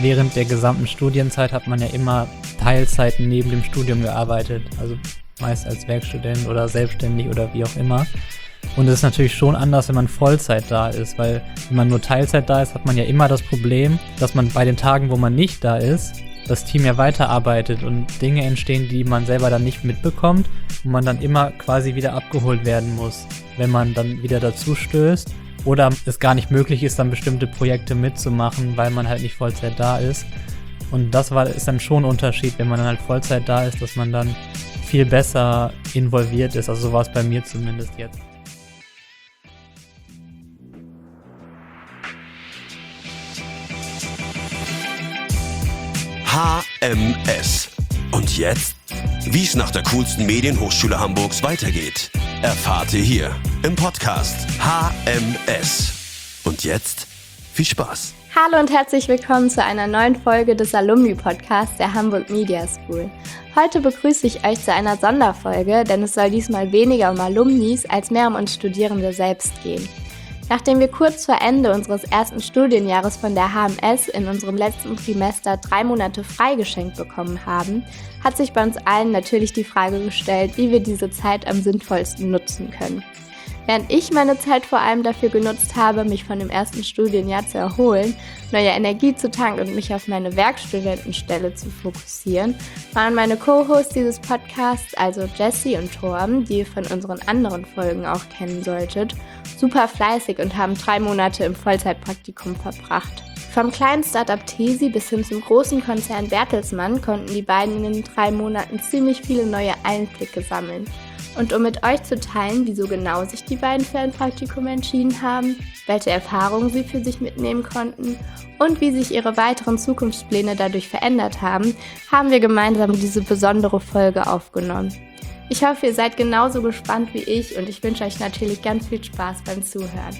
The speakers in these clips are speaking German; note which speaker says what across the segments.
Speaker 1: während der gesamten Studienzeit hat man ja immer Teilzeiten neben dem Studium gearbeitet, also meist als Werkstudent oder selbstständig oder wie auch immer. Und es ist natürlich schon anders, wenn man Vollzeit da ist, weil wenn man nur Teilzeit da ist, hat man ja immer das Problem, dass man bei den Tagen, wo man nicht da ist, das Team ja weiterarbeitet und Dinge entstehen, die man selber dann nicht mitbekommt und man dann immer quasi wieder abgeholt werden muss, wenn man dann wieder dazu stößt oder es gar nicht möglich ist, dann bestimmte Projekte mitzumachen, weil man halt nicht Vollzeit da ist. Und ist dann schon ein Unterschied, wenn man dann halt Vollzeit da ist, dass man dann viel besser involviert ist. Also so war es bei mir zumindest jetzt.
Speaker 2: HMS. Und jetzt? Wie es nach der coolsten Medienhochschule Hamburgs weitergeht, erfahrt ihr hier im Podcast HMS. Und jetzt viel Spaß.
Speaker 3: Hallo und herzlich willkommen zu einer neuen Folge des Alumni-Podcasts der Hamburg Media School. Heute begrüße ich euch zu einer Sonderfolge, denn es soll diesmal weniger um Alumnis als mehr um uns Studierende selbst gehen. Nachdem wir kurz vor Ende unseres ersten Studienjahres von der HMS in unserem letzten Trimester 3 Monate freigeschenkt bekommen haben, hat sich bei uns allen natürlich die Frage gestellt, wie wir diese Zeit am sinnvollsten nutzen können. Während ich meine Zeit vor allem dafür genutzt habe, mich von dem ersten Studienjahr zu erholen, neue Energie zu tanken und mich auf meine Werkstudentenstelle zu fokussieren, waren meine Co-Hosts dieses Podcasts, also Jessie und Torben, die ihr von unseren anderen Folgen auch kennen solltet, super fleißig und haben 3 Monate im Vollzeitpraktikum verbracht. Vom kleinen Startup Tesi bis hin zum großen Konzern Bertelsmann konnten die beiden in den 3 Monaten ziemlich viele neue Einblicke sammeln. Und um mit euch zu teilen, wieso genau sich die beiden für ein Praktikum entschieden haben, welche Erfahrungen sie für sich mitnehmen konnten und wie sich ihre weiteren Zukunftspläne dadurch verändert haben, haben wir gemeinsam diese besondere Folge aufgenommen. Ich hoffe, ihr seid genauso gespannt wie ich und ich wünsche euch natürlich ganz viel Spaß beim Zuhören.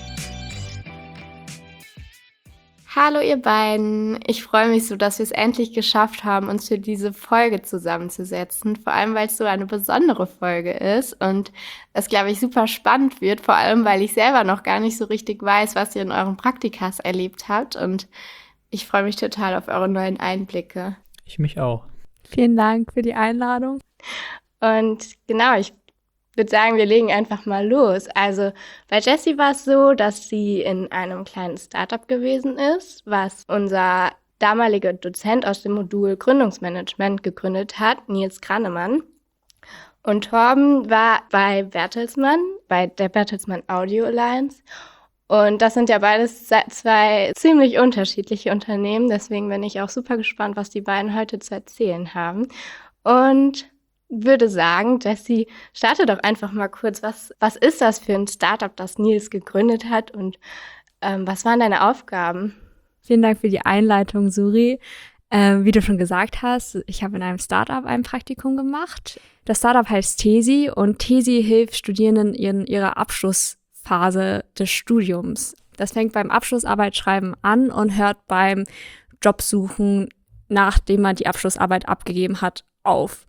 Speaker 3: Hallo ihr beiden, ich freue mich so, dass wir es endlich geschafft haben, uns für diese Folge zusammenzusetzen, vor allem weil es so eine besondere Folge ist und es, glaube ich, super spannend wird, vor allem weil ich selber noch gar nicht so richtig weiß, was ihr in euren Praktikas erlebt habt und ich freue mich total auf eure neuen Einblicke.
Speaker 1: Ich mich auch.
Speaker 4: Vielen Dank für die Einladung.
Speaker 3: Und genau, ich würde sagen, wir legen einfach mal los. Also bei Jessie war es so, dass sie in einem kleinen Startup gewesen ist, was unser damaliger Dozent aus dem Modul Gründungsmanagement gegründet hat, Nils Grannemann. Und Torben war bei Bertelsmann, bei der Bertelsmann Audio Alliance. Und das sind ja beides 2 ziemlich unterschiedliche Unternehmen. Deswegen bin ich auch super gespannt, was die beiden heute zu erzählen haben. Und würde sagen, Jessie, starte doch einfach mal kurz. Was ist das für ein Startup, das Nils gegründet hat und was waren deine Aufgaben?
Speaker 4: Vielen Dank für die Einleitung, Suri. Wie du schon gesagt hast, ich habe in einem Startup ein Praktikum gemacht. Das Startup heißt Tesi und Tesi hilft Studierenden in ihrer Abschlussphase des Studiums. Das fängt beim Abschlussarbeitsschreiben an und hört beim Jobsuchen, nachdem man die Abschlussarbeit abgegeben hat, auf.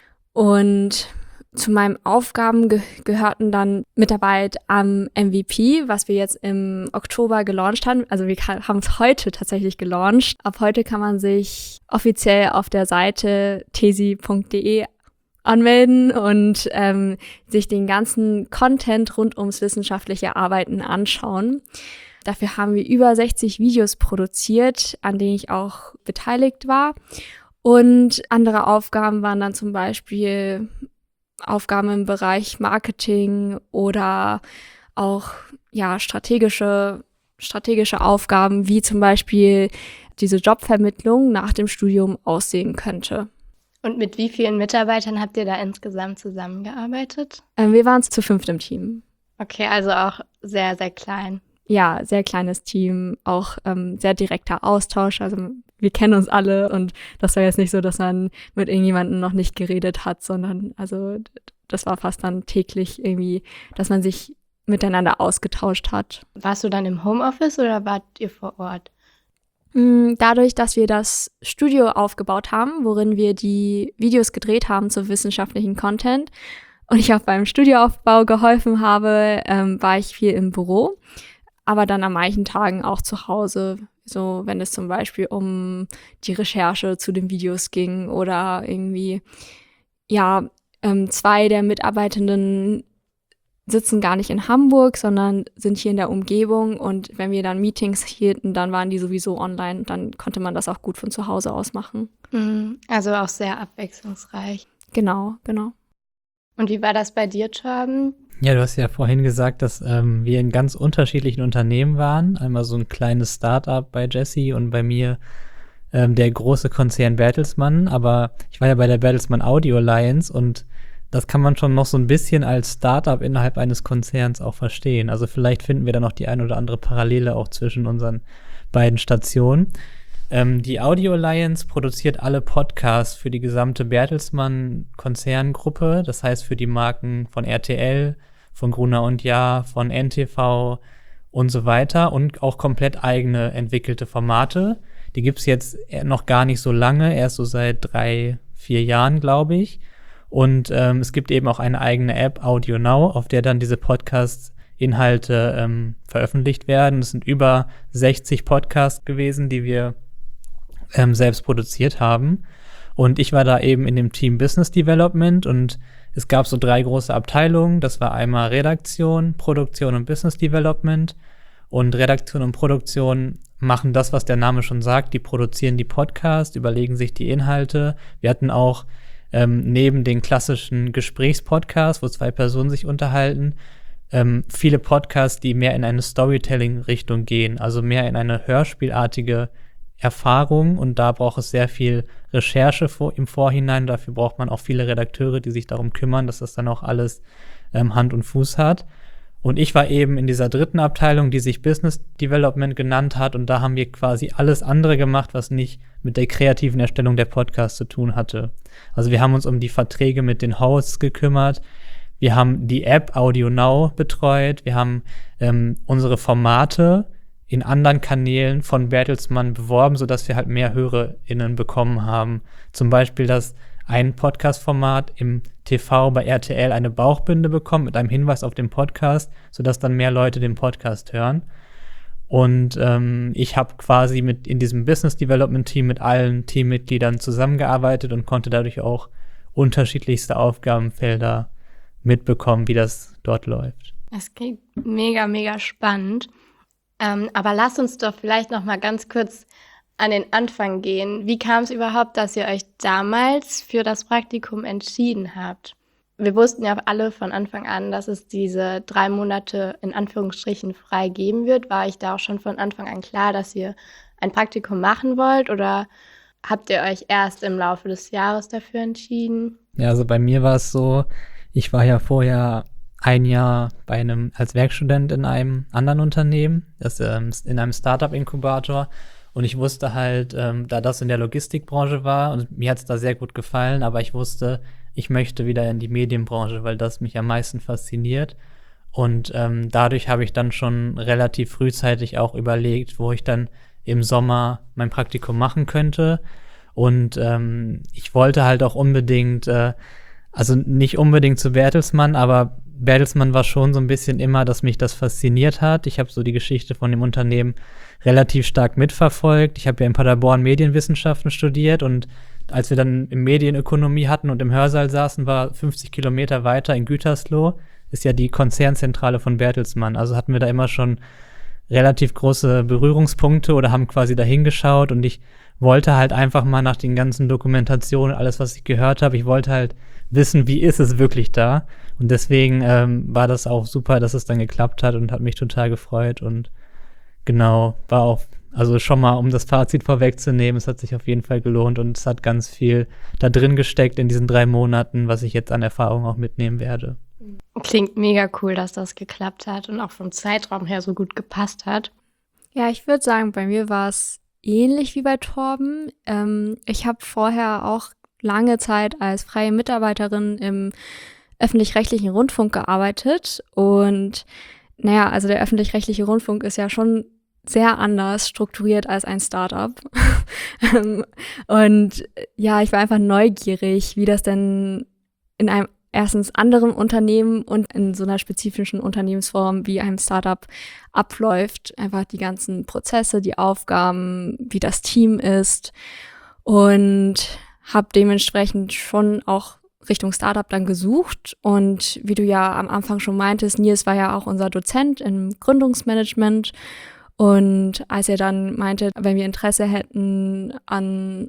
Speaker 4: Und zu meinen Aufgaben gehörten dann Mitarbeit am MVP, was wir jetzt im Oktober gelauncht haben. Also wir haben es heute tatsächlich gelauncht. Ab heute kann man sich offiziell auf der Seite tesi.de anmelden und sich den ganzen Content rund ums wissenschaftliche Arbeiten anschauen. Dafür haben wir über 60 Videos produziert, an denen ich auch beteiligt war. Und andere Aufgaben waren dann zum Beispiel Aufgaben im Bereich Marketing oder auch strategische Aufgaben, wie zum Beispiel diese Jobvermittlung nach dem Studium aussehen könnte.
Speaker 3: Und mit wie vielen Mitarbeitern habt ihr da insgesamt zusammengearbeitet?
Speaker 4: Wir waren zu 5 im Team.
Speaker 3: Okay, also auch sehr, sehr klein.
Speaker 4: Ja, sehr kleines Team, auch sehr direkter Austausch. Also wir kennen uns alle und das war jetzt nicht so, dass man mit irgendjemandem noch nicht geredet hat, sondern also das war fast dann täglich irgendwie, dass man sich miteinander ausgetauscht hat.
Speaker 3: Warst du dann im Homeoffice oder wart ihr vor Ort?
Speaker 4: Dadurch, dass wir das Studio aufgebaut haben, worin wir die Videos gedreht haben zu wissenschaftlichen Content und ich auch beim Studioaufbau geholfen habe, war ich viel im Büro. aber dann an manchen Tagen auch zu Hause, so wenn es zum Beispiel um die Recherche zu den Videos ging oder irgendwie, 2 der Mitarbeitenden sitzen gar nicht in Hamburg, sondern sind hier in der Umgebung, und wenn wir dann Meetings hielten, dann waren die sowieso online und dann konnte man das auch gut von zu Hause aus machen.
Speaker 3: Also auch sehr abwechslungsreich.
Speaker 4: Genau.
Speaker 3: Und wie war das bei dir, Torben?
Speaker 1: Ja, du hast ja vorhin gesagt, dass wir in ganz unterschiedlichen Unternehmen waren. Einmal so ein kleines Start-up bei Jesse und bei mir der große Konzern Bertelsmann. Aber ich war ja bei der Bertelsmann Audio Alliance, und das kann man schon noch so ein bisschen als Start-up innerhalb eines Konzerns auch verstehen. Also vielleicht finden wir da noch die ein oder andere Parallele auch zwischen unseren beiden Stationen. Die Audio Alliance produziert alle Podcasts für die gesamte Bertelsmann-Konzerngruppe. Das heißt für die Marken von RTL, von Gruner und Jahr, von NTV und so weiter, und auch komplett eigene entwickelte Formate. Die gibt's jetzt noch gar nicht so lange, erst so seit 3-4 Jahren, glaube ich. Und es gibt eben auch eine eigene App, Audio Now, auf der dann diese Podcast-Inhalte veröffentlicht werden. Es sind über 60 Podcasts gewesen, die wir selbst produziert haben. Und ich war da eben in dem Team Business Development, und es gab so 3 große Abteilungen. Das war einmal Redaktion, Produktion und Business Development. Und Redaktion und Produktion machen das, was der Name schon sagt. Die produzieren die Podcasts, überlegen sich die Inhalte. Wir hatten auch neben den klassischen Gesprächspodcasts, wo 2 Personen sich unterhalten, viele Podcasts, die mehr in eine Storytelling-Richtung gehen, also mehr in eine hörspielartige Erfahrung, und da braucht es sehr viel Recherche im Vorhinein. Dafür braucht man auch viele Redakteure, die sich darum kümmern, dass das dann auch alles Hand und Fuß hat. Und ich war eben in dieser 3. Abteilung, die sich Business Development genannt hat, und da haben wir quasi alles andere gemacht, was nicht mit der kreativen Erstellung der Podcasts zu tun hatte. Also wir haben uns um die Verträge mit den Hosts gekümmert, wir haben die App Audio Now betreut, wir haben unsere Formate in anderen Kanälen von Bertelsmann beworben, sodass wir halt mehr HörerInnen bekommen haben. Zum Beispiel, dass ein Podcast-Format im TV bei RTL eine Bauchbinde bekommt mit einem Hinweis auf den Podcast, sodass dann mehr Leute den Podcast hören. Und ich habe quasi in diesem Business Development Team mit allen Teammitgliedern zusammengearbeitet und konnte dadurch auch unterschiedlichste Aufgabenfelder mitbekommen, wie das dort läuft.
Speaker 3: Das klingt mega, mega spannend. Aber lasst uns doch vielleicht noch mal ganz kurz an den Anfang gehen. Wie kam es überhaupt, dass ihr euch damals für das Praktikum entschieden habt? Wir wussten ja alle von Anfang an, dass es diese 3 Monate in Anführungsstrichen frei geben wird. War euch da auch schon von Anfang an klar, dass ihr ein Praktikum machen wollt, oder habt ihr euch erst im Laufe des Jahres dafür entschieden?
Speaker 1: Ja, also bei mir war es so, ich war ja vorher ein Jahr als Werkstudent in einem anderen Unternehmen, in einem Startup-Inkubator. Und ich wusste halt, da das in der Logistikbranche war, und mir hat es da sehr gut gefallen, aber ich wusste, ich möchte wieder in die Medienbranche, weil das mich am meisten fasziniert. Und dadurch habe ich dann schon relativ frühzeitig auch überlegt, wo ich dann im Sommer mein Praktikum machen könnte. Und ich wollte halt auch unbedingt, also nicht unbedingt zu Bertelsmann, aber Bertelsmann war schon so ein bisschen immer, dass mich das fasziniert hat. Ich habe so die Geschichte von dem Unternehmen relativ stark mitverfolgt. Ich habe ja in Paderborn Medienwissenschaften studiert, und als wir dann in Medienökonomie hatten und im Hörsaal saßen, war 50 Kilometer weiter in Gütersloh, ist ja die Konzernzentrale von Bertelsmann. Also hatten wir da immer schon relativ große Berührungspunkte oder haben quasi da hingeschaut, und ich wollte halt einfach mal nach den ganzen Dokumentationen, alles, was ich gehört habe, ich wollte halt wissen, wie ist es wirklich da. Und deswegen war das auch super, dass es dann geklappt hat, und hat mich total gefreut. Und genau, war auch, also schon mal, um das Fazit vorwegzunehmen, es hat sich auf jeden Fall gelohnt, und es hat ganz viel da drin gesteckt in diesen 3 Monaten, was ich jetzt an Erfahrung auch mitnehmen werde.
Speaker 3: Klingt mega cool, dass das geklappt hat und auch vom Zeitraum her so gut gepasst hat.
Speaker 4: Ja, ich würde sagen, bei mir war es ähnlich wie bei Torben. Ich habe vorher auch lange Zeit als freie Mitarbeiterin im öffentlich-rechtlichen Rundfunk gearbeitet, und also der öffentlich-rechtliche Rundfunk ist ja schon sehr anders strukturiert als ein Startup. Und ja, ich war einfach neugierig, wie das denn in einem erstens anderen Unternehmen und in so einer spezifischen Unternehmensform wie einem Startup abläuft. Einfach die ganzen Prozesse, die Aufgaben, wie das Team ist und habe dementsprechend schon auch Richtung Startup dann gesucht. Und wie du ja am Anfang schon meintest, Nils war ja auch unser Dozent im Gründungsmanagement. Und als er dann meinte, wenn wir Interesse hätten an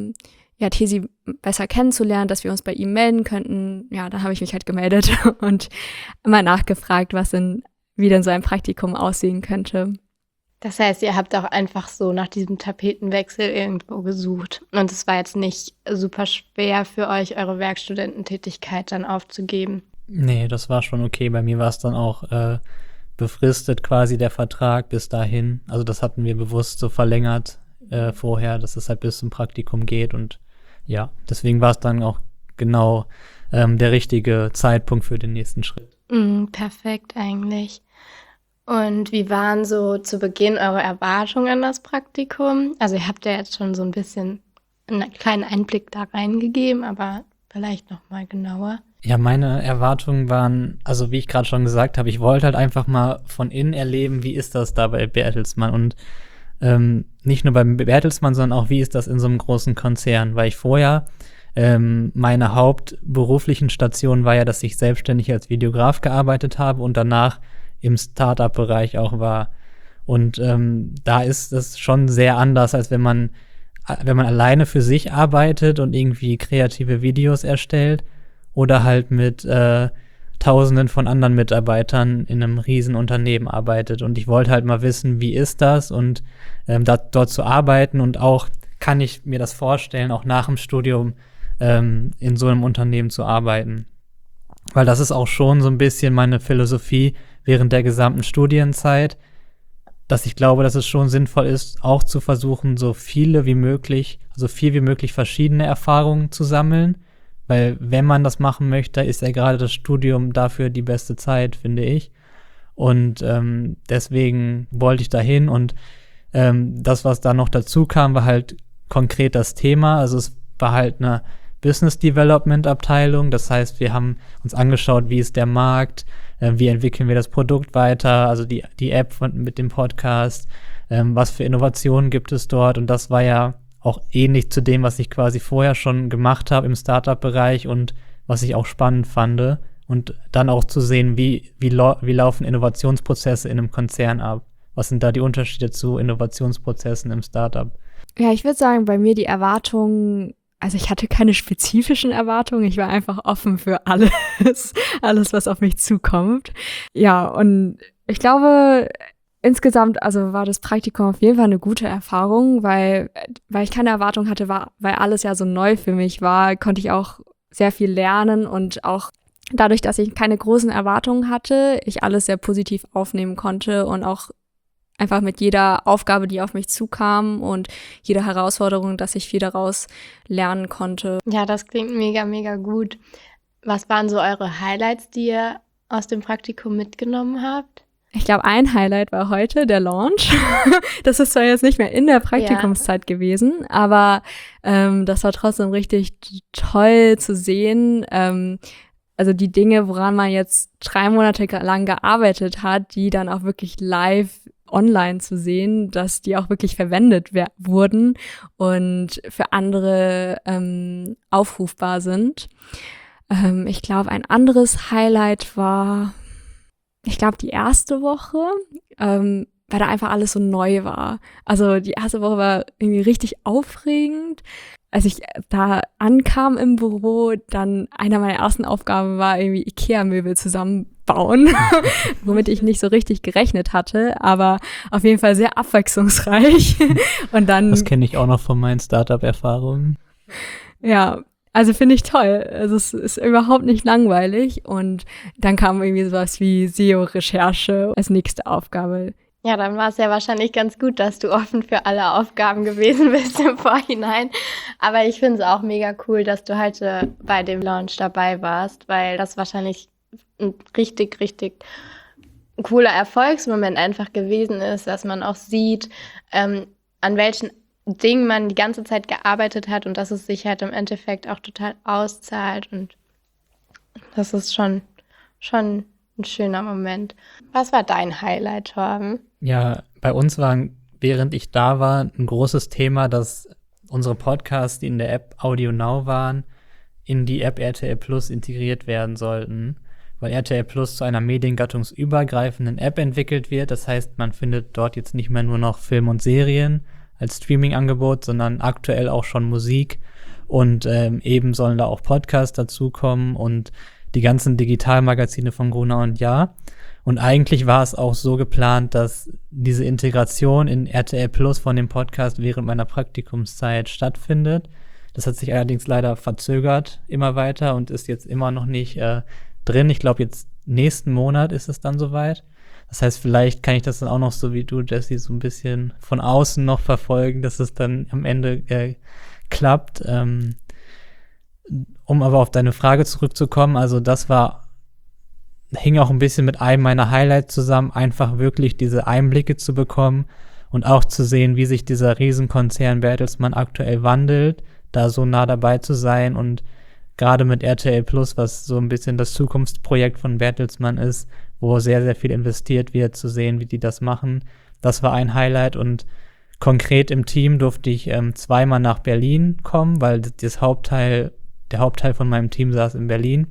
Speaker 4: Tesi besser kennenzulernen, dass wir uns bei ihm melden könnten, ja, da habe ich mich halt gemeldet und mal nachgefragt, wie denn so ein Praktikum aussehen könnte.
Speaker 3: Das heißt, ihr habt auch einfach so nach diesem Tapetenwechsel irgendwo gesucht. Und es war jetzt nicht super schwer für euch, eure Werkstudententätigkeit dann aufzugeben.
Speaker 1: Nee, das war schon okay. Bei mir war es dann auch befristet quasi der Vertrag bis dahin. Also das hatten wir bewusst so verlängert vorher, dass es halt bis zum Praktikum geht. Und ja, deswegen war es dann auch genau der richtige Zeitpunkt für den nächsten Schritt.
Speaker 3: Perfekt eigentlich. Und wie waren so zu Beginn eure Erwartungen an das Praktikum? Also ihr habt ja jetzt schon so ein bisschen einen kleinen Einblick da reingegeben, aber vielleicht noch mal genauer.
Speaker 1: Ja, meine Erwartungen waren, also wie ich gerade schon gesagt habe, ich wollte halt einfach mal von innen erleben, wie ist das da bei Bertelsmann und nicht nur beim Bertelsmann, sondern auch, wie ist das in so einem großen Konzern, weil ich vorher meine hauptberuflichen Station war ja, dass ich selbstständig als Videograf gearbeitet habe und danach im Startup-Bereich auch war. Und da ist es schon sehr anders, als wenn man alleine für sich arbeitet und irgendwie kreative Videos erstellt oder halt mit Tausenden von anderen Mitarbeitern in einem riesen Unternehmen arbeitet. Und ich wollte halt mal wissen, wie ist das und dort zu arbeiten und auch kann ich mir das vorstellen, auch nach dem Studium in so einem Unternehmen zu arbeiten. Weil das ist auch schon so ein bisschen meine Philosophie während der gesamten Studienzeit, dass ich glaube, dass es schon sinnvoll ist, auch zu versuchen, so viel wie möglich verschiedene Erfahrungen zu sammeln. Weil wenn man das machen möchte, ist ja gerade das Studium dafür die beste Zeit, finde ich. Und deswegen wollte ich dahin und das, was da noch dazu kam, war halt konkret das Thema. Also es war halt eine Business Development Abteilung. Das heißt, wir haben uns angeschaut, wie ist der Markt, wie entwickeln wir das Produkt weiter, also die App mit dem Podcast, was für Innovationen gibt es dort. Und das war ja auch ähnlich zu dem, was ich quasi vorher schon gemacht habe im Startup-Bereich und was ich auch spannend fand. Und dann auch zu sehen, wie laufen Innovationsprozesse in einem Konzern ab. Was sind da die Unterschiede zu Innovationsprozessen im Startup?
Speaker 4: Ja, ich würde sagen, bei mir die Erwartungen, also ich hatte keine spezifischen Erwartungen, ich war einfach offen für alles, was auf mich zukommt. Ja, und ich glaube, insgesamt, also war das Praktikum auf jeden Fall eine gute Erfahrung, weil ich keine Erwartung hatte, weil alles ja so neu für mich war, konnte ich auch sehr viel lernen und auch dadurch, dass ich keine großen Erwartungen hatte, ich alles sehr positiv aufnehmen konnte und auch einfach mit jeder Aufgabe, die auf mich zukam und jeder Herausforderung, dass ich viel daraus lernen konnte.
Speaker 3: Ja, das klingt mega, mega gut. Was waren so eure Highlights, die ihr aus dem Praktikum mitgenommen habt?
Speaker 4: Ich glaube, ein Highlight war heute der Launch. Das ist zwar jetzt nicht mehr in der Praktikumszeit gewesen, aber das war trotzdem richtig toll zu sehen. Also die Dinge, woran man jetzt 3 Monate lang gearbeitet hat, die dann auch wirklich live online zu sehen, dass die auch wirklich verwendet wurden und für andere aufrufbar sind. Ich glaube, ein anderes Highlight war, ich glaube, die erste Woche, weil da einfach alles so neu war. Also die erste Woche war irgendwie richtig aufregend. Als ich da ankam im Büro, dann einer meiner ersten Aufgaben war irgendwie Ikea-Möbel zusammenbauen, womit ich nicht so richtig gerechnet hatte, aber auf jeden Fall sehr abwechslungsreich. Und dann,
Speaker 1: das kenne ich auch noch von meinen Startup-Erfahrungen.
Speaker 4: Ja, also finde ich toll. Also es ist überhaupt nicht langweilig. Und dann kam irgendwie sowas wie SEO-Recherche als nächste Aufgabe.
Speaker 3: Ja, dann war es ja wahrscheinlich ganz gut, dass du offen für alle Aufgaben gewesen bist im Vorhinein. Aber ich finde es auch mega cool, dass du heute bei dem Launch dabei warst, weil das wahrscheinlich ein richtig, richtig cooler Erfolgsmoment einfach gewesen ist, dass man auch sieht, an welchen Dingen man die ganze Zeit gearbeitet hat und dass es sich halt im Endeffekt auch total auszahlt. Und Das ist schon ein schöner Moment. Was war dein Highlight, Torben?
Speaker 1: Ja, bei uns war, während ich da war, ein großes Thema, dass unsere Podcasts, die in der App Audio Now waren, in die App RTL Plus integriert werden sollten, weil RTL Plus zu einer mediengattungsübergreifenden App entwickelt wird. Das heißt, man findet dort jetzt nicht mehr nur noch Film und Serien als Streaming-Angebot, sondern aktuell auch schon Musik. Und eben sollen da auch Podcasts dazukommen und die ganzen Digitalmagazine von Gruner und Jahr. Und eigentlich war es auch so geplant, dass diese Integration in RTL Plus von dem Podcast während meiner Praktikumszeit stattfindet. Das hat sich allerdings leider verzögert immer weiter und ist jetzt immer noch nicht drin. Ich glaube, jetzt nächsten Monat ist es dann soweit. Das heißt, vielleicht kann ich das dann auch noch so wie du, Jessie, so ein bisschen von außen noch verfolgen, dass es dann am Ende klappt. Um aber auf deine Frage zurückzukommen, also das hing auch ein bisschen mit einem meiner Highlights zusammen, einfach wirklich diese Einblicke zu bekommen und auch zu sehen, wie sich dieser Riesenkonzern Bertelsmann aktuell wandelt, da so nah dabei zu sein und gerade mit RTL Plus, was so ein bisschen das Zukunftsprojekt von Bertelsmann ist, wo sehr, sehr viel investiert wird, zu sehen, wie die das machen. Das war ein Highlight und konkret im Team durfte ich zweimal nach Berlin kommen, weil der Hauptteil von meinem Team saß in Berlin.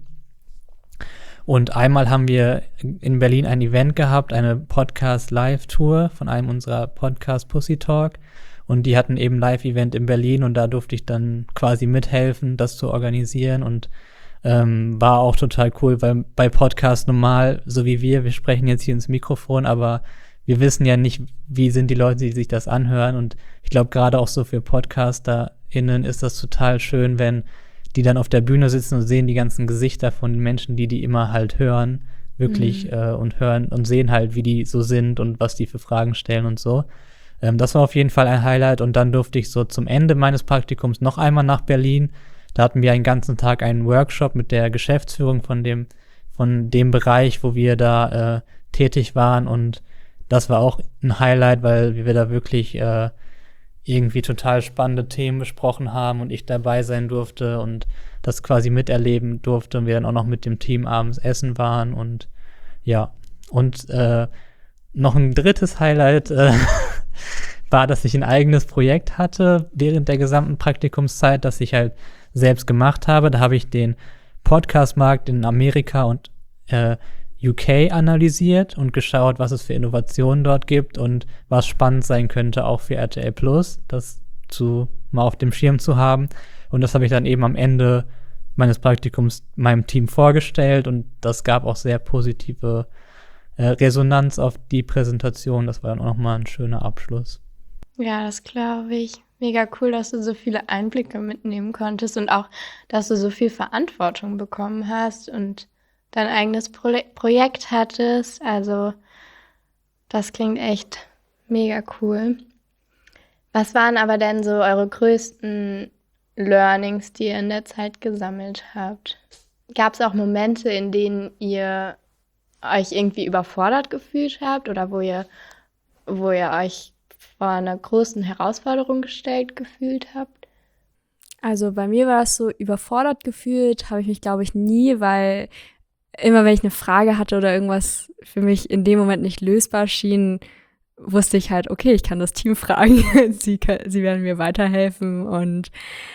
Speaker 1: Und einmal haben wir in Berlin ein Event gehabt, eine Podcast-Live-Tour von einem unserer Podcast Pussy Talk. Und die hatten eben Live-Event in Berlin und da durfte ich dann quasi mithelfen, das zu organisieren und war auch total cool, weil bei Podcast normal, so wie wir sprechen jetzt hier ins Mikrofon, aber wir wissen ja nicht, wie sind die Leute, die sich das anhören und ich glaube, gerade auch so für PodcasterInnen ist das total schön, wenn die dann auf der Bühne sitzen und sehen die ganzen Gesichter von den Menschen, die immer halt hören, wirklich und hören und sehen halt, wie die so sind und was die für Fragen stellen und so. Das war auf jeden Fall ein Highlight und dann durfte ich so zum Ende meines Praktikums noch einmal nach Berlin. Da hatten wir einen ganzen Tag einen Workshop mit der Geschäftsführung von dem Bereich, wo wir da tätig waren und das war auch ein Highlight, weil wir da wirklich irgendwie total spannende Themen besprochen haben und ich dabei sein durfte und das quasi miterleben durfte und wir dann auch noch mit dem Team abends essen waren und ja. Und noch ein drittes Highlight war, dass ich ein eigenes Projekt hatte während der gesamten Praktikumszeit, das ich halt selbst gemacht habe. Da habe ich den Podcast-Markt in Amerika und UK analysiert und geschaut, was es für Innovationen dort gibt und was spannend sein könnte, auch für RTL Plus, das mal auf dem Schirm zu haben. Und das habe ich dann eben am Ende meines Praktikums meinem Team vorgestellt und das gab auch sehr positive Resonanz auf die Präsentation. Das war dann auch nochmal ein schöner Abschluss.
Speaker 3: Ja, das glaube ich. Mega cool, dass du so viele Einblicke mitnehmen konntest und auch, dass du so viel Verantwortung bekommen hast und dein eigenes Projekt hattest. Also das klingt echt mega cool. Was waren aber denn so eure größten Learnings, die ihr in der Zeit gesammelt habt? Gab es auch Momente, in denen ihr euch irgendwie überfordert gefühlt habt oder wo ihr euch vor einer großen Herausforderung gestellt gefühlt habt?
Speaker 4: Also bei mir war es so, überfordert gefühlt habe ich mich, glaube ich, nie, weil immer wenn ich eine Frage hatte oder irgendwas für mich in dem Moment nicht lösbar schien, wusste ich halt, okay, ich kann das Team fragen, sie werden mir weiterhelfen und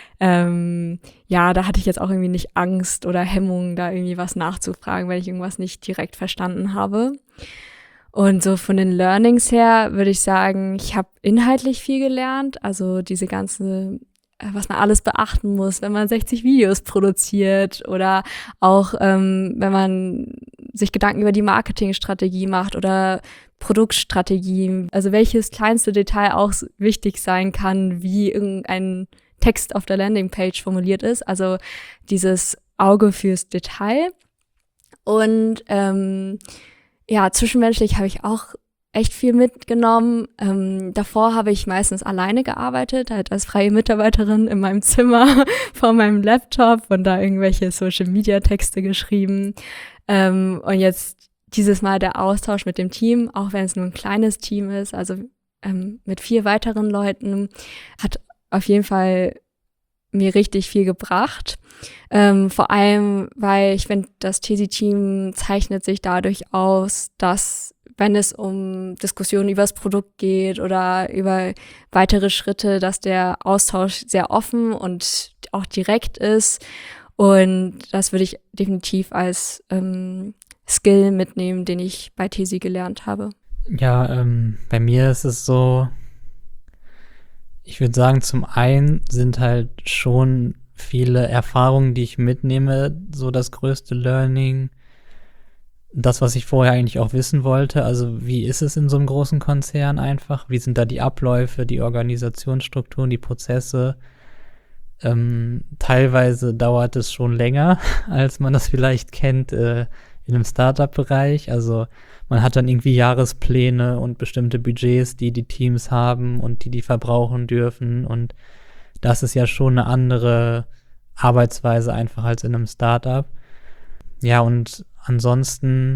Speaker 4: da hatte ich jetzt auch irgendwie nicht Angst oder Hemmung, da irgendwie was nachzufragen, wenn ich irgendwas nicht direkt verstanden habe. Und so von den Learnings her würde ich sagen, ich habe inhaltlich viel gelernt, also diese ganze, was man alles beachten muss, wenn man 60 Videos produziert oder auch wenn man sich Gedanken über die Marketingstrategie macht oder Produktstrategie, also welches kleinste Detail auch wichtig sein kann, wie irgendein Text auf der Landingpage formuliert ist, also dieses Auge fürs Detail. Und zwischenmenschlich habe ich auch echt viel mitgenommen. Davor habe ich meistens alleine gearbeitet, halt als freie Mitarbeiterin in meinem Zimmer vor meinem Laptop und da irgendwelche Social-Media-Texte geschrieben. Und jetzt dieses Mal der Austausch mit dem Team, auch wenn es nur ein kleines Team ist, also mit 4 weiteren Leuten, hat auf jeden Fall mir richtig viel gebracht. Vor allem, weil ich finde, das TESI-Team zeichnet sich dadurch aus, dass, wenn es um Diskussionen über das Produkt geht oder über weitere Schritte, dass der Austausch sehr offen und auch direkt ist. Und das würde ich definitiv als Skill mitnehmen, den ich bei TESI gelernt habe.
Speaker 1: Ja, bei mir ist es so, ich würde sagen, zum einen sind halt schon viele Erfahrungen, die ich mitnehme, so das größte Learning. Das, was ich vorher eigentlich auch wissen wollte, also wie ist es in so einem großen Konzern einfach? Wie sind da die Abläufe, die Organisationsstrukturen, die Prozesse? Teilweise dauert es schon länger, als man das vielleicht kennt in einem Startup-Bereich. Also man hat dann irgendwie Jahrespläne und bestimmte Budgets, die Teams haben und die verbrauchen dürfen. Und das ist ja schon eine andere Arbeitsweise einfach als in einem Startup. Ja, und ansonsten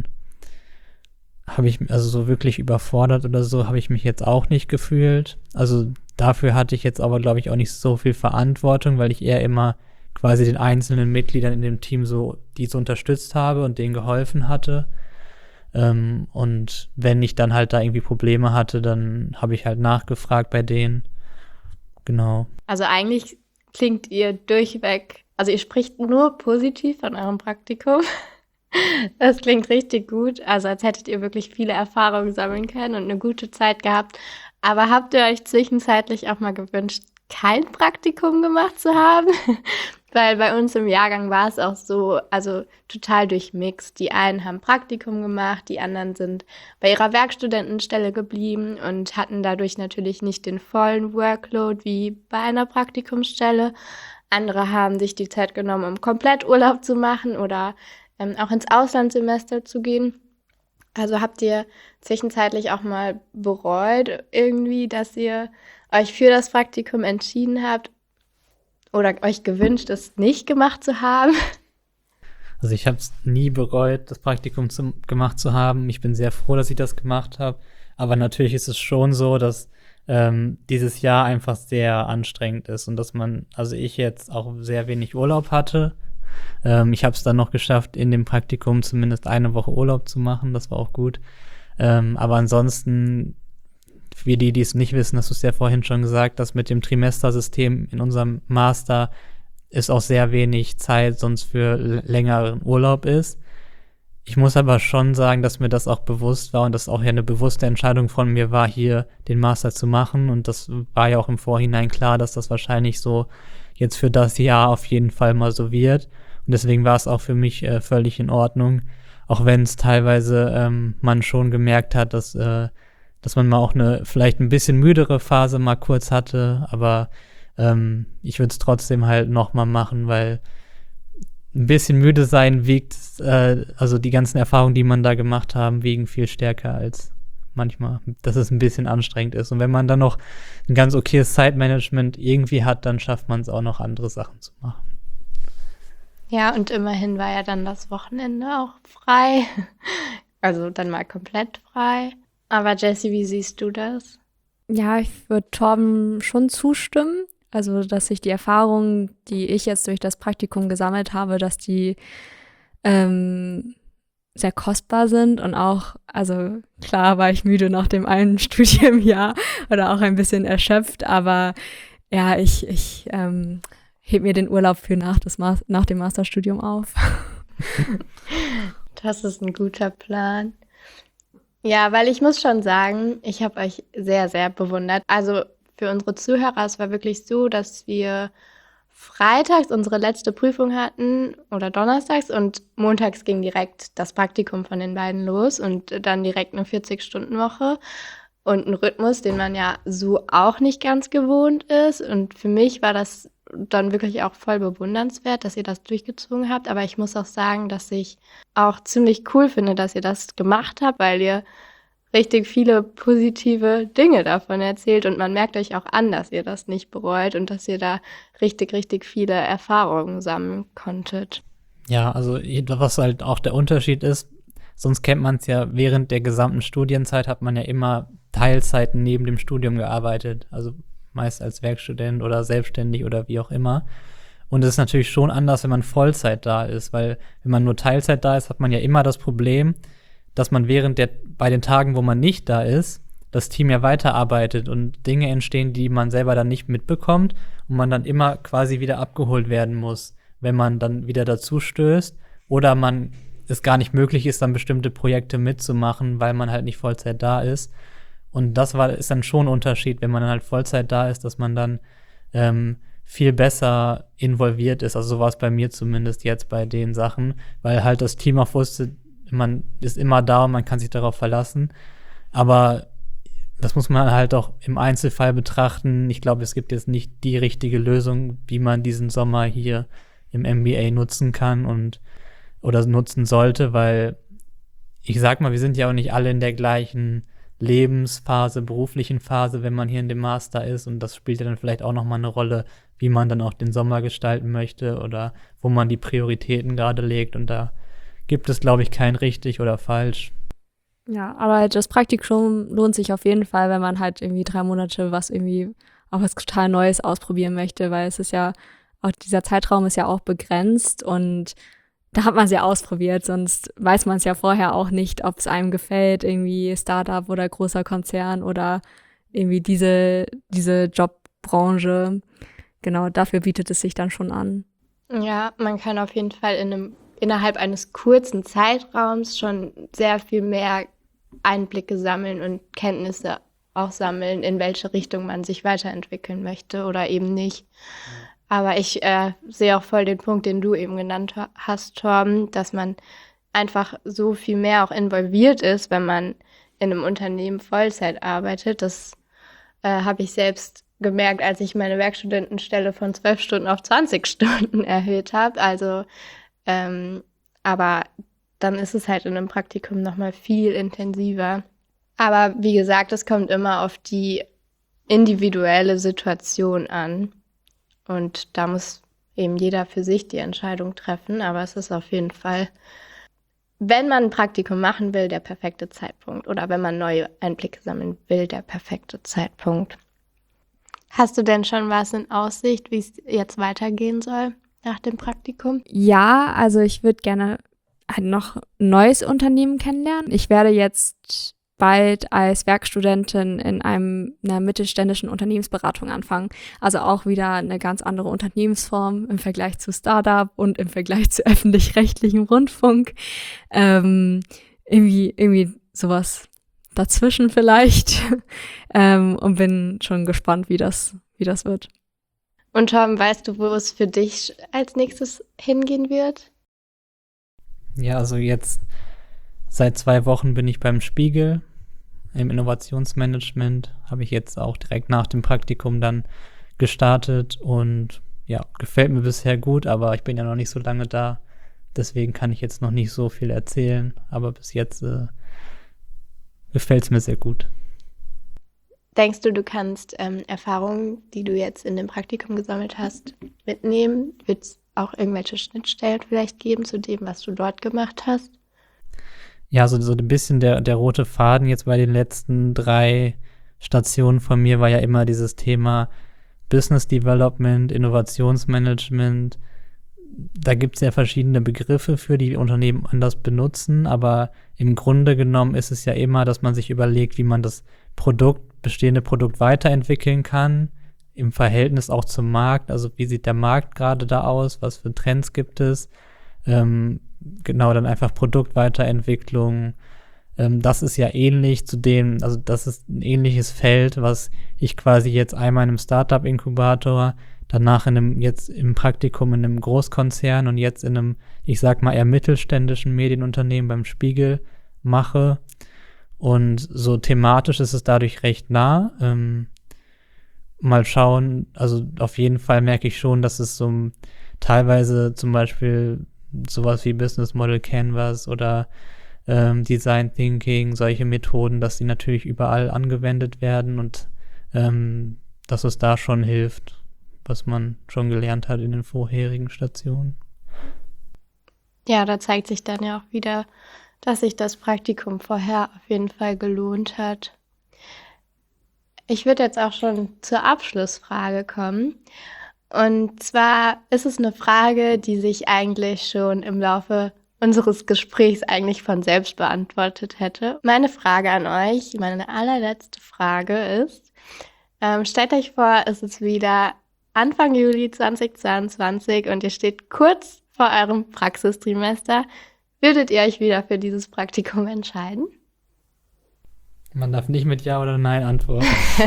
Speaker 1: habe ich, also so wirklich überfordert oder so, habe ich mich jetzt auch nicht gefühlt. Also dafür hatte ich jetzt aber, glaube ich, auch nicht so viel Verantwortung, weil ich eher immer quasi den einzelnen Mitgliedern in dem Team so unterstützt habe und denen geholfen hatte. Und wenn ich dann halt da irgendwie Probleme hatte, dann habe ich halt nachgefragt bei denen. Genau.
Speaker 3: Also eigentlich klingt ihr durchweg, also ihr spricht nur positiv von eurem Praktikum. Das klingt richtig gut, also als hättet ihr wirklich viele Erfahrungen sammeln können und eine gute Zeit gehabt. Aber habt ihr euch zwischenzeitlich auch mal gewünscht, kein Praktikum gemacht zu haben? Weil bei uns im Jahrgang war es auch so, also total durchmixt. Die einen haben Praktikum gemacht, die anderen sind bei ihrer Werkstudentenstelle geblieben und hatten dadurch natürlich nicht den vollen Workload wie bei einer Praktikumsstelle. Andere haben sich die Zeit genommen, um komplett Urlaub zu machen oder auch ins Auslandssemester zu gehen. Also habt ihr zwischenzeitlich auch mal bereut irgendwie, dass ihr euch für das Praktikum entschieden habt oder euch gewünscht, es nicht gemacht zu haben?
Speaker 1: Also ich habe es nie bereut, das Praktikum gemacht zu haben. Ich bin sehr froh, dass ich das gemacht habe. Aber natürlich ist es schon so, dass dieses Jahr einfach sehr anstrengend ist und dass also ich jetzt auch sehr wenig Urlaub hatte. Ich habe es dann noch geschafft, in dem Praktikum zumindest eine Woche Urlaub zu machen. Das war auch gut. Aber ansonsten, für die es nicht wissen, hast du es ja vorhin schon gesagt, dass mit dem Trimestersystem in unserem Master ist auch sehr wenig Zeit sonst für längeren Urlaub ist. Ich muss aber schon sagen, dass mir das auch bewusst war und das auch ja eine bewusste Entscheidung von mir war, hier den Master zu machen. Und das war ja auch im Vorhinein klar, dass das wahrscheinlich so jetzt für das Jahr auf jeden Fall mal so wird. Und deswegen war es auch für mich völlig in Ordnung, auch wenn es teilweise man schon gemerkt hat, dass man mal auch eine vielleicht ein bisschen müdere Phase mal kurz hatte, aber ich würde es trotzdem halt nochmal machen, weil ein bisschen müde sein wiegt, also die ganzen Erfahrungen, die man da gemacht haben, wiegen viel stärker als manchmal, dass es ein bisschen anstrengend ist. Und wenn man dann noch ein ganz okayes Zeitmanagement irgendwie hat, dann schafft man es auch noch, andere Sachen zu machen.
Speaker 3: Ja, und immerhin war ja dann das Wochenende auch frei. Also dann mal komplett frei. Aber Jessie, wie siehst du das?
Speaker 4: Ja, ich würde Torben schon zustimmen. Also, dass ich die Erfahrungen, die ich jetzt durch das Praktikum gesammelt habe, dass die sehr kostbar sind und auch, also klar war ich müde nach dem einen Studienjahr oder auch ein bisschen erschöpft, aber ja, ich heb mir den Urlaub für nach dem Masterstudium auf.
Speaker 3: Das ist ein guter Plan. Ja, weil ich muss schon sagen, ich habe euch sehr, sehr bewundert. Also für unsere Zuhörer, es war wirklich so, dass wir freitags unsere letzte Prüfung hatten oder donnerstags und montags ging direkt das Praktikum von den beiden los und dann direkt eine 40-Stunden-Woche und ein Rhythmus, den man ja so auch nicht ganz gewohnt ist. Und für mich war das dann wirklich auch voll bewundernswert, dass ihr das durchgezogen habt. Aber ich muss auch sagen, dass ich auch ziemlich cool finde, dass ihr das gemacht habt, weil ihr richtig viele positive Dinge davon erzählt und man merkt euch auch an, dass ihr das nicht bereut und dass ihr da richtig, richtig viele Erfahrungen sammeln konntet.
Speaker 1: Ja, also was halt auch der Unterschied ist, sonst kennt man es ja, während der gesamten Studienzeit hat man ja immer Teilzeiten neben dem Studium gearbeitet. Also meist als Werkstudent oder selbstständig oder wie auch immer. Und es ist natürlich schon anders, wenn man Vollzeit da ist, weil wenn man nur Teilzeit da ist, hat man ja immer das Problem, dass man bei den Tagen, wo man nicht da ist, das Team ja weiterarbeitet und Dinge entstehen, die man selber dann nicht mitbekommt und man dann immer quasi wieder abgeholt werden muss, wenn man dann wieder dazu stößt oder es gar nicht möglich ist, dann bestimmte Projekte mitzumachen, weil man halt nicht Vollzeit da ist. Und das ist dann schon ein Unterschied, wenn man dann halt Vollzeit da ist, dass man dann viel besser involviert ist. Also so war es bei mir zumindest jetzt bei den Sachen, weil halt das Team auch wusste, man ist immer da und man kann sich darauf verlassen. Aber das muss man halt auch im Einzelfall betrachten. Ich glaube, es gibt jetzt nicht die richtige Lösung, wie man diesen Sommer hier im MBA nutzen kann oder nutzen sollte, weil ich sag mal, wir sind ja auch nicht alle in der gleichen Lebensphase, beruflichen Phase, wenn man hier in dem Master ist, und das spielt ja dann vielleicht auch nochmal eine Rolle, wie man dann auch den Sommer gestalten möchte oder wo man die Prioritäten gerade legt, und da gibt es, glaube ich, kein richtig oder falsch.
Speaker 4: Ja, aber das Praktikum lohnt sich auf jeden Fall, wenn man halt irgendwie 3 Monate was total Neues ausprobieren möchte, weil es ist ja, auch dieser Zeitraum ist ja auch begrenzt und da hat man es ja ausprobiert, sonst weiß man es ja vorher auch nicht, ob es einem gefällt, irgendwie Startup oder großer Konzern oder irgendwie diese Jobbranche. Genau, dafür bietet es sich dann schon an.
Speaker 3: Ja, man kann auf jeden Fall innerhalb eines kurzen Zeitraums schon sehr viel mehr Einblicke sammeln und Kenntnisse auch sammeln, in welche Richtung man sich weiterentwickeln möchte oder eben nicht. Aber ich sehe auch voll den Punkt, den du eben genannt hast, Torben, dass man einfach so viel mehr auch involviert ist, wenn man in einem Unternehmen Vollzeit arbeitet. Das habe ich selbst gemerkt, als ich meine Werkstudentenstelle von 12 Stunden auf 20 Stunden erhöht habe. Also, aber dann ist es halt in einem Praktikum nochmal viel intensiver. Aber wie gesagt, es kommt immer auf die individuelle Situation an. Und da muss eben jeder für sich die Entscheidung treffen. Aber es ist auf jeden Fall, wenn man ein Praktikum machen will, der perfekte Zeitpunkt. Oder wenn man neue Einblicke sammeln will, der perfekte Zeitpunkt. Hast du denn schon was in Aussicht, wie es jetzt weitergehen soll nach dem Praktikum?
Speaker 4: Ja, also ich würde gerne halt noch ein neues Unternehmen kennenlernen. Ich werde jetzt bald als Werkstudentin in einer mittelständischen Unternehmensberatung anfangen. Also auch wieder eine ganz andere Unternehmensform im Vergleich zu Startup und im Vergleich zu öffentlich-rechtlichem Rundfunk. Irgendwie sowas dazwischen vielleicht. Und bin schon gespannt, wie das wird.
Speaker 3: Und Torben, weißt du, wo es für dich als nächstes hingehen wird?
Speaker 1: Ja, also jetzt seit 2 Wochen bin ich beim Spiegel im Innovationsmanagement, habe ich jetzt auch direkt nach dem Praktikum dann gestartet und ja, gefällt mir bisher gut, aber ich bin ja noch nicht so lange da, deswegen kann ich jetzt noch nicht so viel erzählen, aber bis jetzt gefällt es mir sehr gut.
Speaker 3: Denkst du, du kannst Erfahrungen, die du jetzt in dem Praktikum gesammelt hast, mitnehmen? Wird es auch irgendwelche Schnittstellen vielleicht geben zu dem, was du dort gemacht hast?
Speaker 1: Ja, so ein bisschen der rote Faden jetzt bei den letzten 3 Stationen von mir war ja immer dieses Thema Business Development, Innovationsmanagement. Da gibt es ja verschiedene Begriffe für, die Unternehmen anders benutzen, aber im Grunde genommen ist es ja immer, dass man sich überlegt, wie man das bestehende Produkt weiterentwickeln kann, im Verhältnis auch zum Markt. Also wie sieht der Markt gerade da aus, was für Trends gibt es? Genau, dann einfach Produktweiterentwicklung. Das ist ja ähnlich zu dem, also das ist ein ähnliches Feld, was ich quasi jetzt einmal in einem Startup-Inkubator, danach jetzt im Praktikum in einem Großkonzern und jetzt in einem, ich sag mal, eher mittelständischen Medienunternehmen beim Spiegel mache. Und so thematisch ist es dadurch recht nah. Mal schauen, also auf jeden Fall merke ich schon, dass es so teilweise zum Beispiel sowas wie Business Model Canvas oder Design Thinking, solche Methoden, dass die natürlich überall angewendet werden und dass es da schon hilft, was man schon gelernt hat in den vorherigen Stationen.
Speaker 3: Ja, da zeigt sich dann ja auch wieder, dass sich das Praktikum vorher auf jeden Fall gelohnt hat. Ich würde jetzt auch schon zur Abschlussfrage kommen. Und zwar ist es eine Frage, die sich eigentlich schon im Laufe unseres Gesprächs eigentlich von selbst beantwortet hätte. Meine Frage an euch, meine allerletzte Frage ist, stellt euch vor, es ist wieder Anfang Juli 2022 und ihr steht kurz vor eurem Praxistrimester. Würdet ihr euch wieder für dieses Praktikum entscheiden?
Speaker 1: Man darf nicht mit Ja oder Nein antworten.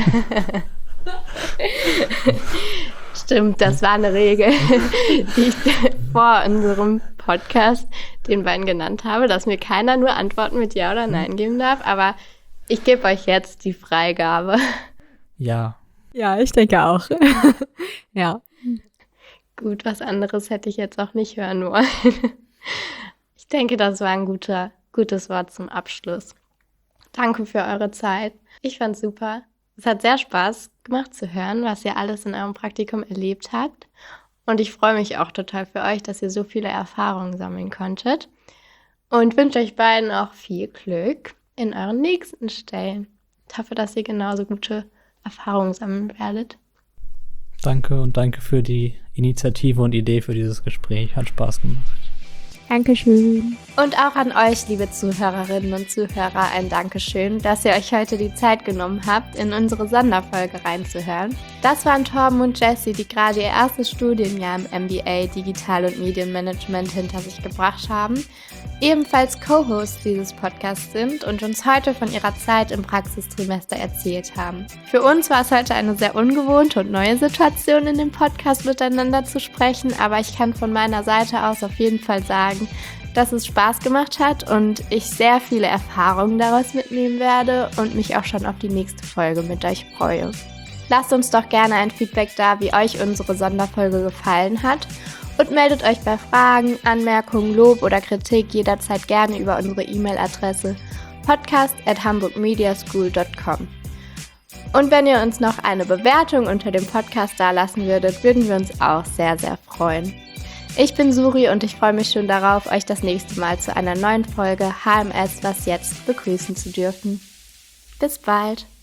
Speaker 3: Stimmt, das war eine Regel, die ich vor unserem Podcast den beiden genannt habe, dass mir keiner nur Antworten mit Ja oder Nein geben darf. Aber ich gebe euch jetzt die Freigabe.
Speaker 1: Ja.
Speaker 4: Ja, ich denke auch. Ja.
Speaker 3: Gut, was anderes hätte ich jetzt auch nicht hören wollen. Ich denke, das war ein gutes Wort zum Abschluss. Danke für eure Zeit. Ich fand's super. Es hat sehr Spaß gemacht zu hören, was ihr alles in eurem Praktikum erlebt habt. Und ich freue mich auch total für euch, dass ihr so viele Erfahrungen sammeln konntet. Und wünsche euch beiden auch viel Glück in euren nächsten Stellen. Ich hoffe, dass ihr genauso gute Erfahrungen sammeln werdet.
Speaker 1: Danke und danke für die Initiative und Idee für dieses Gespräch. Hat Spaß gemacht.
Speaker 4: Dankeschön.
Speaker 3: Und auch an euch, liebe Zuhörerinnen und Zuhörer, ein Dankeschön, dass ihr euch heute die Zeit genommen habt, in unsere Sonderfolge reinzuhören. Das waren Torben und Jessie, die gerade ihr erstes Studienjahr im MBA Digital- und Medienmanagement hinter sich gebracht haben, ebenfalls Co-Hosts dieses Podcasts sind und uns heute von ihrer Zeit im Praxistrimester erzählt haben. Für uns war es heute eine sehr ungewohnte und neue Situation, in dem Podcast miteinander zu sprechen, aber ich kann von meiner Seite aus auf jeden Fall sagen, dass es Spaß gemacht hat und ich sehr viele Erfahrungen daraus mitnehmen werde und mich auch schon auf die nächste Folge mit euch freue. Lasst uns doch gerne ein Feedback da, wie euch unsere Sonderfolge gefallen hat und meldet euch bei Fragen, Anmerkungen, Lob oder Kritik jederzeit gerne über unsere E-Mail-Adresse podcast@hamburgmediaschool.com. Und wenn ihr uns noch eine Bewertung unter dem Podcast dalassen würdet, würden wir uns auch sehr, sehr freuen. Ich bin Suri und ich freue mich schon darauf, euch das nächste Mal zu einer neuen Folge HMS Was Jetzt begrüßen zu dürfen. Bis bald!